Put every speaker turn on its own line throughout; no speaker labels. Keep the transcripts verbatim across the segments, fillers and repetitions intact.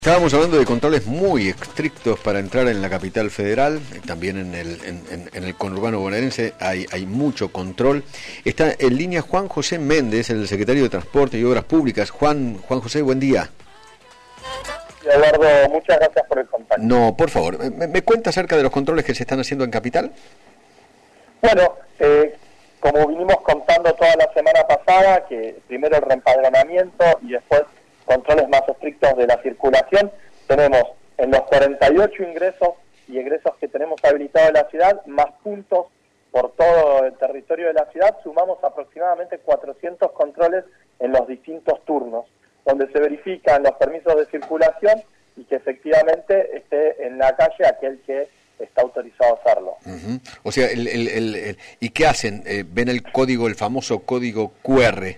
Estábamos hablando de controles muy estrictos para entrar en la capital federal, también en el, en, en, en el conurbano bonaerense hay, hay mucho control. Está en línea Juan José Méndez, el secretario de Transporte y Obras Públicas. Juan, Juan José, buen día.
Eduardo, muchas gracias por el contacto.
No, por favor, ¿me, me cuenta acerca de los controles que se están haciendo en capital?
Bueno, eh, como vinimos contando toda la semana pasada, que primero el reempadronamiento y después controles más estrictos de la circulación, tenemos en los cuarenta y ocho ingresos y egresos que tenemos habilitados en la ciudad, más puntos por todo el territorio de la ciudad, sumamos aproximadamente cuatrocientos controles en los distintos turnos, donde se verifican los permisos de circulación y que efectivamente esté en la calle aquel que está autorizado a hacerlo.
Uh-huh. O sea, el, el, el, el, ¿y qué hacen? Eh, ¿Ven el código, el famoso código cu erre?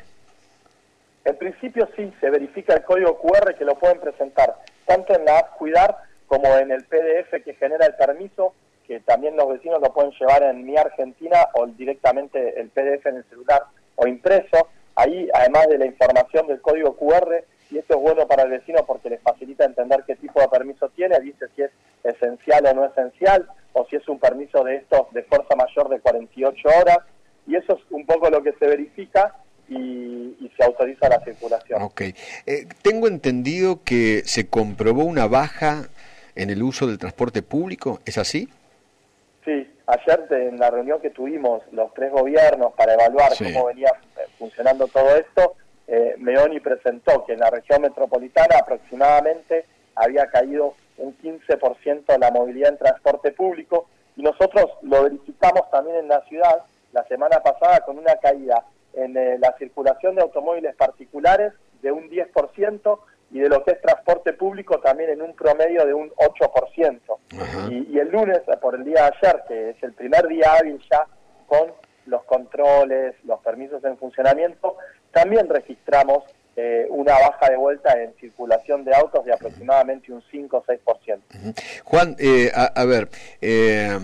En principio sí, se verifica el código cu erre que lo pueden presentar, tanto en la app Cuidar como en el pe de efe que genera el permiso, que también los vecinos lo pueden llevar en Mi Argentina o directamente el pe de efe en el celular o impreso. Ahí, además de la información del código cu erre, y esto es bueno para el vecino porque les facilita entender qué tipo de permiso tiene, dice si es esencial o no esencial, o si es un permiso de estos de fuerza mayor de cuarenta y ocho horas, y eso es un poco lo que se verifica y, y se autoriza la circulación.
Ok. Eh, tengo entendido que se comprobó una baja en el uso del transporte público, ¿es así?
Sí, ayer en la reunión que tuvimos los tres gobiernos para evaluar sí. cómo venía funcionando todo esto, eh, Meoni presentó que en la región metropolitana aproximadamente había caído un quince por ciento la movilidad en transporte público, y nosotros lo verificamos también en la ciudad la semana pasada con una caída en eh, la circulación de automóviles particulares de un diez por ciento y de lo que es transporte público también en un promedio de un ocho por ciento. Uh-huh. y, y el lunes, por el día de ayer, que es el primer día hábil ya con los controles, los permisos en funcionamiento, también registramos eh, una baja de vuelta en circulación de autos de aproximadamente un cinco o seis por ciento.
Uh-huh. Juan, eh, a, a ver, eh,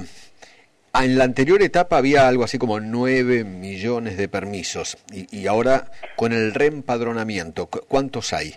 en la anterior etapa había algo así como nueve millones de permisos y, y ahora con el reempadronamiento, ¿cuántos hay?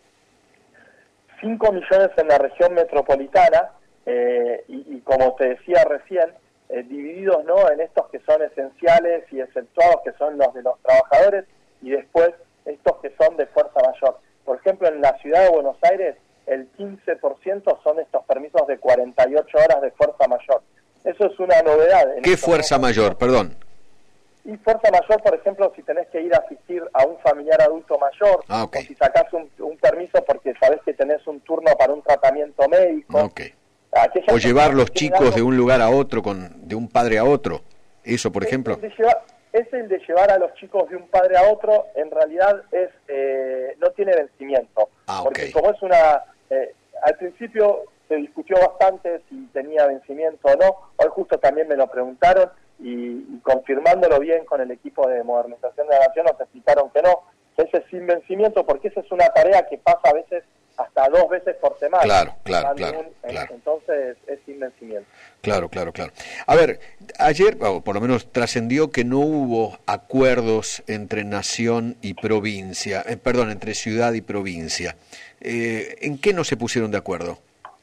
cinco millones en la región metropolitana eh, y, y como te decía recién, eh, divididos no en estos que son esenciales y exceptuados, que son los de los trabajadores, y después estos que son de fuerza mayor. Por ejemplo, en la ciudad de Buenos Aires, el quince por ciento son estos permisos de cuarenta y ocho horas de fuerza mayor. Eso es una novedad.
¿Qué fuerza mayor? Perdón.
Y fuerza mayor, por ejemplo, si tenés que ir a asistir a un familiar adulto mayor,
ah, okay.
o si sacás un, un permiso porque sabés que tenés un turno para un tratamiento médico.
Okay. O llevar los chicos algo, de un lugar a otro, con de un padre a otro. Eso, por
es,
ejemplo.
El de llevar, es el de llevar a los chicos de un padre a otro, en realidad es eh, no tiene vencimiento.
Ah,
porque
okay.
como es una... Eh, al principio se discutió bastante si tenía vencimiento o no. Hoy justo también me lo preguntaron. Y, y confirmándolo bien con el equipo de modernización de la nación nos explicaron que no, que ese es sin vencimiento, porque esa es una tarea que pasa a veces hasta dos veces por semana.
Claro, claro, claro,
un,
claro.
Entonces es sin vencimiento.
Claro, claro, claro. A ver, ayer, o por lo menos trascendió que no hubo acuerdos entre nación y provincia, eh, perdón, entre ciudad y provincia. Eh, ¿En qué no se pusieron de acuerdo?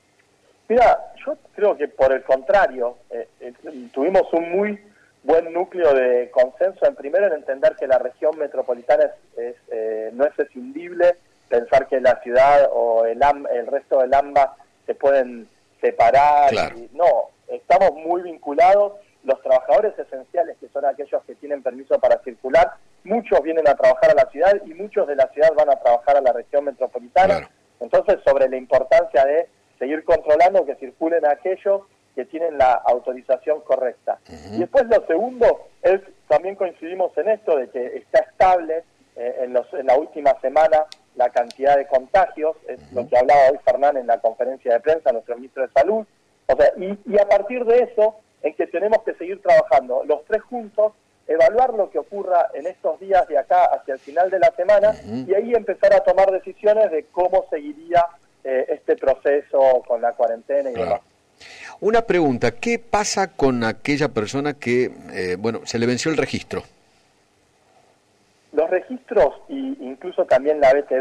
Mira, yo creo que por el contrario, eh, eh, tuvimos un muy buen núcleo de consenso, en primero en entender que la región metropolitana es, es, eh, no es escindible, pensar que la ciudad o el, AM, el resto del AMBA se pueden separar.
Claro.
Y, no, estamos muy vinculados, los trabajadores esenciales, que son aquellos que tienen permiso para circular, muchos vienen a trabajar a la ciudad y muchos de la ciudad van a trabajar a la región metropolitana.
Claro.
Entonces, sobre la importancia de seguir controlando que circulen aquellos que tienen la autorización correcta. Uh-huh. Y después lo segundo es, también coincidimos en esto, de que está estable eh, en, los, en la última semana la cantidad de contagios, es uh-huh. lo que hablaba hoy Fernán en la conferencia de prensa, nuestro ministro de Salud, o sea, y, y a partir de eso, en que tenemos que seguir trabajando los tres juntos, evaluar lo que ocurra en estos días de acá hacia el final de la semana, uh-huh. y ahí empezar a tomar decisiones de cómo seguiría Eh, este proceso con la cuarentena y demás.
Una pregunta, ¿qué pasa con aquella persona que, eh, bueno, se le venció el registro?
Los registros, y incluso también la B T V,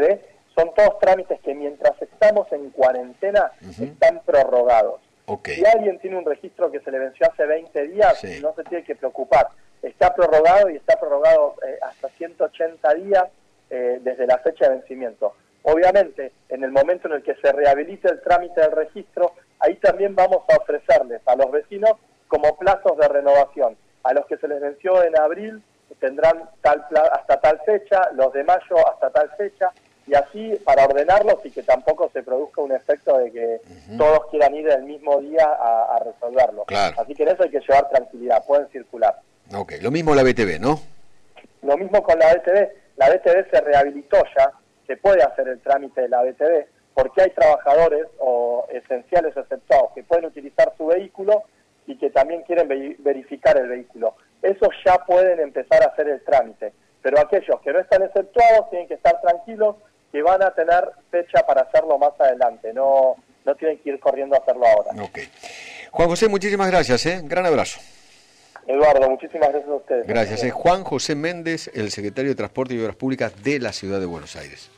son todos trámites que mientras estamos en cuarentena uh-huh. están prorrogados.
Okay.
Si alguien tiene un registro que se le venció hace veinte días, sí. no se tiene que preocupar. Está prorrogado y está prorrogado eh, hasta ciento ochenta días eh, desde la fecha de vencimiento. Obviamente, en el momento en el que se rehabilite el trámite del registro, ahí también vamos a ofrecerles a los vecinos como plazos de renovación. A los que se les venció en abril tendrán tal hasta tal fecha, los de mayo hasta tal fecha, y así para ordenarlos y que tampoco se produzca un efecto de que uh-huh. todos quieran ir el mismo día a, a resolverlo.
Claro.
Así que en eso hay que llevar tranquilidad, pueden circular.
Ok, lo mismo la B T V, ¿no?
Lo mismo con la B T V, la B T V se rehabilitó ya, se puede hacer el trámite de la B T V, porque hay trabajadores o esenciales exceptuados que pueden utilizar su vehículo y que también quieren ve- verificar el vehículo. Esos ya pueden empezar a hacer el trámite, pero aquellos que no están exceptuados tienen que estar tranquilos que van a tener fecha para hacerlo más adelante, no, no tienen que ir corriendo a hacerlo ahora.
Ok. Juan José, muchísimas gracias, ¿eh? Gran abrazo.
Eduardo, muchísimas gracias a ustedes.
Gracias. Es Juan José Méndez, el secretario de Transporte y Obras Públicas de la Ciudad de Buenos Aires.